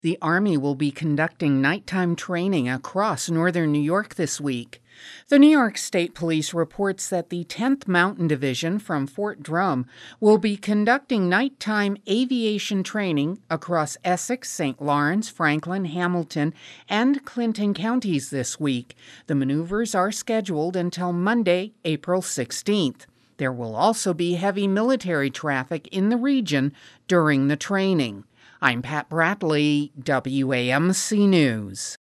The Army will be conducting nighttime training across northern New York this week. The New York State Police reports that the 10th Mountain Division from Fort Drum will be conducting nighttime aviation training across Essex, St. Lawrence, Franklin, Hamilton, and Clinton counties this week. The maneuvers are scheduled until Monday, April 16th. There will also be heavy military traffic in the region during the training. I'm Pat Bradley, WAMC News.